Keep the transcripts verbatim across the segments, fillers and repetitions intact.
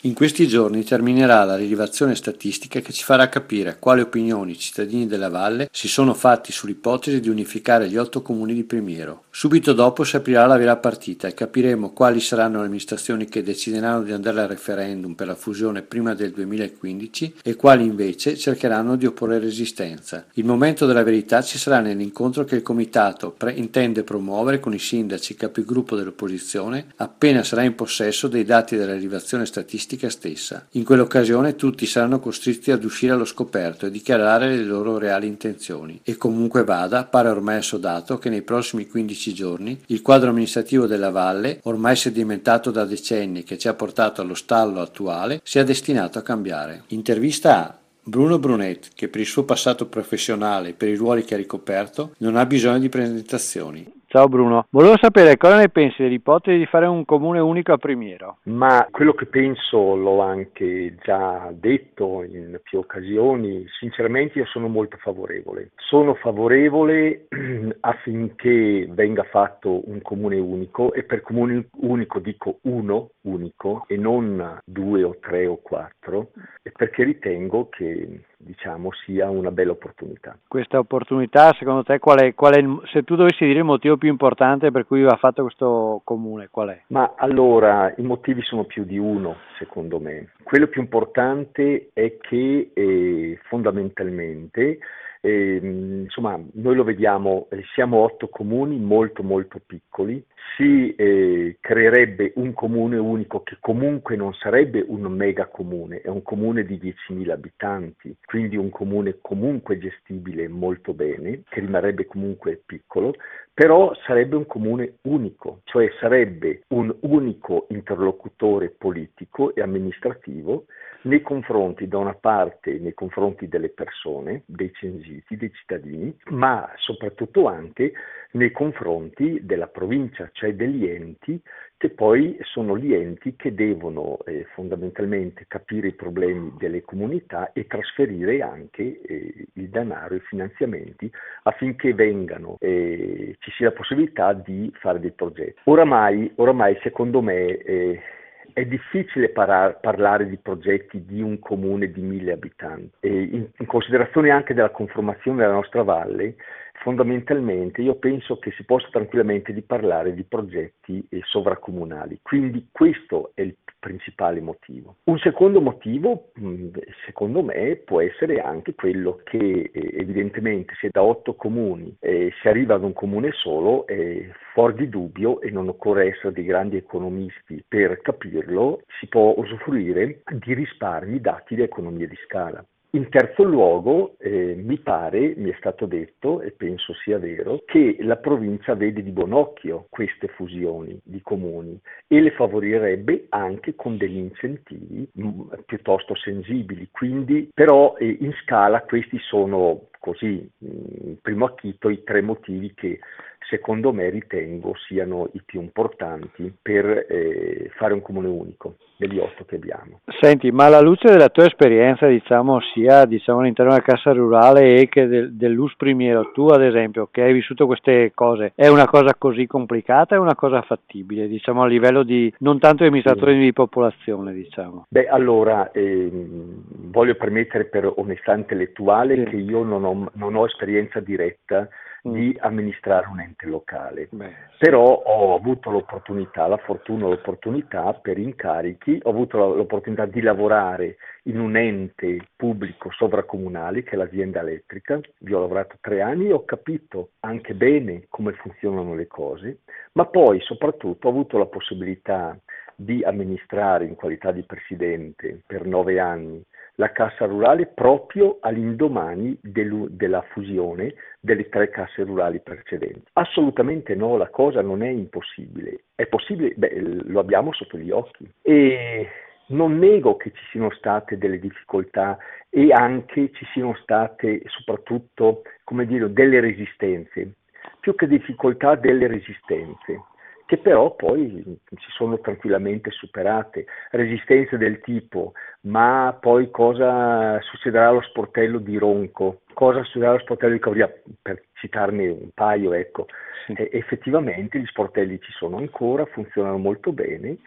In questi giorni terminerà la rilevazione statistica che ci farà capire quali opinioni i cittadini della valle si sono fatti sull'ipotesi di unificare gli otto comuni di Primiero. Subito dopo si aprirà la vera partita e capiremo quali saranno le amministrazioni che decideranno di andare al referendum per la fusione prima del duemilaquindici e quali invece cercheranno di opporre resistenza. Il momento della verità ci sarà nell'incontro che il comitato pre- intende promuovere con i sindaci e capigruppo dell'opposizione appena sarà in possesso dei dati della rilevazione statistica stessa. In quell'occasione tutti saranno costretti ad uscire allo scoperto e dichiarare le loro reali intenzioni. E comunque vada, pare ormai assodato che nei prossimi quindici giorni il quadro amministrativo della valle, ormai sedimentato da decenni che ci ha portato allo stallo attuale, sia destinato a cambiare. Intervista a Bruno Brunet, che per il suo passato professionale e per i ruoli che ha ricoperto non ha bisogno di presentazioni. Ciao Bruno, volevo sapere cosa ne pensi dell'ipotesi di fare un comune unico a Primiero. Ma quello che penso l'ho anche già detto in più occasioni, sinceramente io sono molto favorevole. Sono favorevole affinché venga fatto un comune unico, e per comune unico dico uno unico e non due o tre o quattro, perché ritengo che diciamo sia una bella opportunità. Questa opportunità secondo te qual è, qual è il, se tu dovessi dire il motivo più importante per cui va fatto questo comune, qual è? Ma allora i motivi sono più di uno secondo me. Quello più importante è che eh, fondamentalmente eh, insomma noi lo vediamo, eh, siamo otto comuni molto molto piccoli, si eh, creerebbe un comune unico che comunque non sarebbe un mega comune, è un comune di diecimila abitanti, quindi un comune comunque gestibile molto bene, che rimarrebbe comunque piccolo, però sarebbe un comune unico, cioè sarebbe un unico interlocutore politico e amministrativo nei confronti, da una parte, nei confronti delle persone, dei censiti, dei cittadini, ma soprattutto anche nei confronti della provincia, cioè degli enti che poi sono gli enti che devono eh, fondamentalmente capire i problemi delle comunità e trasferire anche eh, il denaro, i finanziamenti affinché vengano, eh, ci sia la possibilità di fare dei progetti. Oramai, oramai secondo me eh, è difficile parar, parlare di progetti di un comune di mille abitanti e in, in considerazione anche della conformazione della nostra valle. Fondamentalmente io penso che si possa tranquillamente di parlare di progetti eh, sovracomunali, quindi questo è il principale motivo. Un secondo motivo, mh, secondo me, può essere anche quello che eh, evidentemente se da otto comuni eh, si arriva ad un comune solo, eh, fuori di dubbio, e non occorre essere dei grandi economisti per capirlo, si può usufruire di risparmi dati da economie di scala. In terzo luogo, eh, mi pare, mi è stato detto, e penso sia vero, che la provincia vede di buon occhio queste fusioni di comuni e le favorirebbe anche con degli incentivi mh, piuttosto sensibili. Quindi, però, eh, in scala questi sono così, in primo acchito, i tre motivi che secondo me ritengo siano i più importanti per eh, fare un comune unico degli otto che abbiamo. Senti, ma alla luce della tua esperienza, diciamo, sia diciamo, all'interno della Cassa Rurale e che del, dell'U S Primiero, tu ad esempio, che hai vissuto queste cose, è una cosa così complicata, è una cosa fattibile, diciamo, a livello di, non tanto di amministratori sì. di popolazione, diciamo? Beh, allora, ehm, voglio permettere per onestà intellettuale sì. che io non ho, non ho esperienza diretta di amministrare un ente locale. Beh, sì. Però ho avuto l'opportunità, la fortuna, l'opportunità per incarichi, ho avuto l'opportunità di lavorare in un ente pubblico sovracomunale che è l'azienda elettrica, vi ho lavorato tre anni e ho capito anche bene come funzionano le cose, ma poi soprattutto ho avuto la possibilità di amministrare in qualità di presidente per nove anni la Cassa Rurale proprio all'indomani della fusione delle tre casse rurali precedenti. Assolutamente no, la cosa non è impossibile. È possibile, beh, lo abbiamo sotto gli occhi. E non nego che ci siano state delle difficoltà e anche ci siano state soprattutto, come dire, delle resistenze. Più che difficoltà, delle resistenze, che però poi si sono tranquillamente superate. Resistenze del tipo, ma poi cosa succederà allo sportello di Ronco? Cosa succederà allo sportello di Cavria? Per citarne un paio, ecco. Sì. E effettivamente gli sportelli ci sono ancora, funzionano molto bene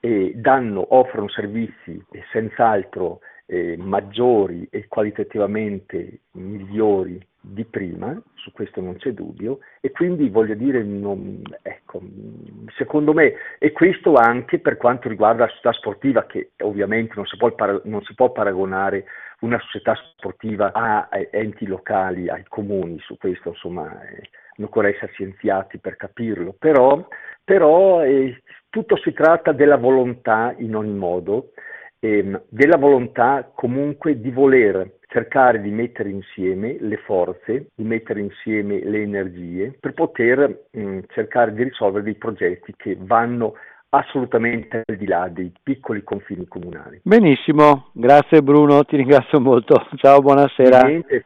eh, danno, offrono servizi eh, senz'altro eh, maggiori e qualitativamente migliori di prima, su questo non c'è dubbio, e quindi voglio dire, non, ecco, secondo me, e questo anche per quanto riguarda la società sportiva, che ovviamente non si può, para- non si può paragonare una società sportiva a, a enti locali, ai comuni, su questo insomma eh, non occorre essere scienziati per capirlo, però, però eh, tutto si tratta della volontà in ogni modo, ehm, della volontà comunque di voler cercare di mettere insieme le forze, di mettere insieme le energie per poter mh, cercare di risolvere dei progetti che vanno assolutamente al di là dei piccoli confini comunali. Benissimo, grazie Bruno, ti ringrazio molto. Ciao, buonasera. Niente.